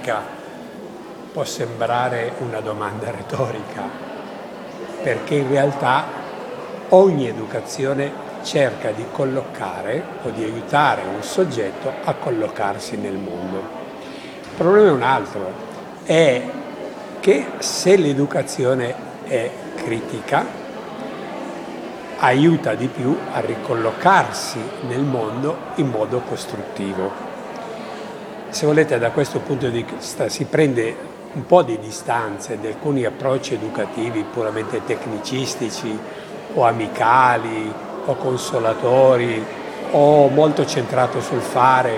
critica può sembrare una domanda retorica, perché in realtà ogni educazione cerca di collocare o di aiutare un soggetto a collocarsi nel mondo. Il problema è un altro, è che se l'educazione è critica, aiuta di più a ricollocarsi nel mondo in modo costruttivo. Se volete, da questo punto di vista si prende un po' di distanze da alcuni approcci educativi puramente tecnicistici o amicali o consolatori o molto centrato sul fare,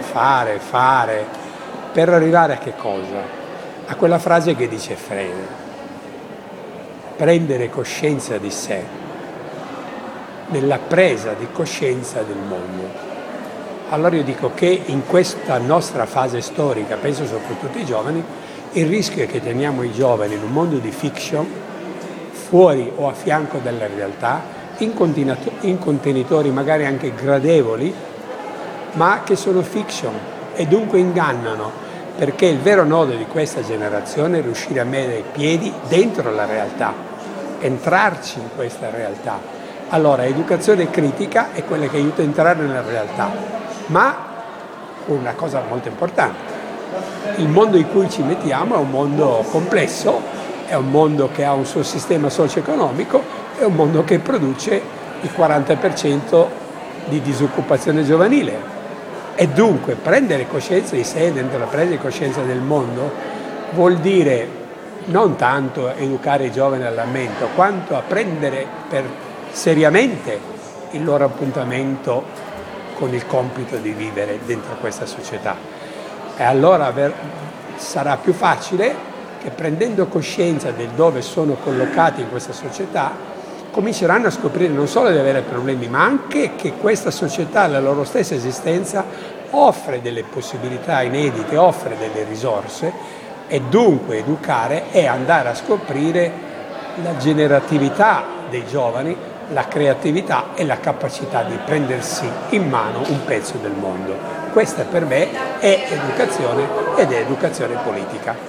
per arrivare a che cosa? A quella frase che dice Freire: prendere coscienza di sé nella presa di coscienza del mondo. Allora io dico che in questa nostra fase storica, penso soprattutto ai giovani, il rischio è che teniamo i giovani in un mondo di fiction, fuori o a fianco della realtà, in contenitori magari anche gradevoli, ma che sono fiction e dunque ingannano, perché il vero nodo di questa generazione è riuscire a mettere i piedi dentro la realtà, entrarci in questa realtà. Allora, educazione critica è quella che aiuta a entrare nella realtà, ma una cosa molto importante: il mondo in cui ci mettiamo è un mondo complesso, è un mondo che ha un suo sistema socio-economico, è un mondo che produce il 40% di disoccupazione giovanile. E dunque prendere coscienza di sé dentro la presa di coscienza del mondo vuol dire non tanto educare i giovani al lamento, quanto a prendere seriamente il loro appuntamento con il compito di vivere dentro questa società. E allora sarà più facile che, prendendo coscienza del dove sono collocati in questa società, cominceranno a scoprire non solo di avere problemi, ma anche che questa società, la loro stessa esistenza, offre delle possibilità inedite, offre delle risorse, e dunque educare è andare a scoprire la generatività dei giovani, la creatività e la capacità di prendersi in mano un pezzo del mondo. Questa per me è educazione, ed è educazione politica.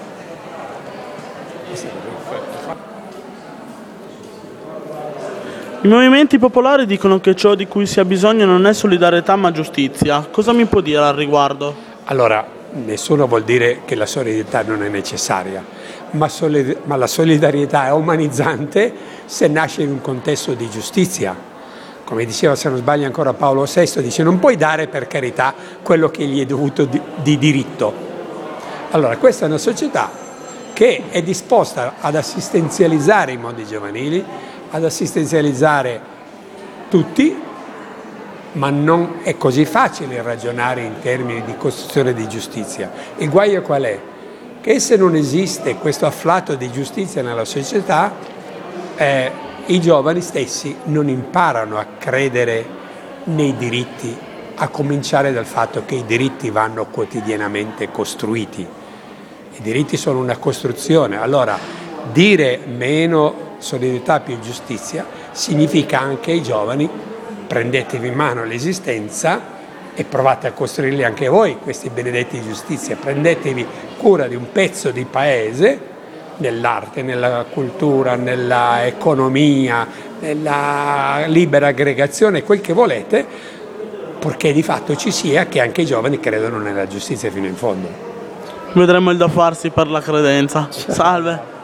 I movimenti popolari dicono che ciò di cui si ha bisogno non è solidarietà ma giustizia. Cosa mi può dire al riguardo? Allora, nessuno vuol dire che la solidarietà non è necessaria, ma la solidarietà è umanizzante se nasce in un contesto di giustizia. Come diceva, se non sbaglio ancora Paolo VI, dice: non puoi dare per carità quello che gli è dovuto di diritto. Allora, questa è una società che è disposta ad assistenzializzare i mondi giovanili, ad assistenzializzare tutti, ma non è così facile ragionare in termini di costruzione di giustizia. Il guaio qual è? Che se non esiste questo afflato di giustizia nella società, i giovani stessi non imparano a credere nei diritti, a cominciare dal fatto che i diritti vanno quotidianamente costruiti. I diritti sono una costruzione. Allora, dire meno solidarietà, più giustizia, significa anche ai giovani: prendetevi in mano l'esistenza e provate a costruirli anche voi questi benedetti di giustizia, prendetevi cura di un pezzo di paese, nell'arte, nella cultura, nella economia, nella libera aggregazione, quel che volete, purché di fatto ci sia che anche i giovani credano nella giustizia fino in fondo. Vedremo il da farsi per la credenza. Salve.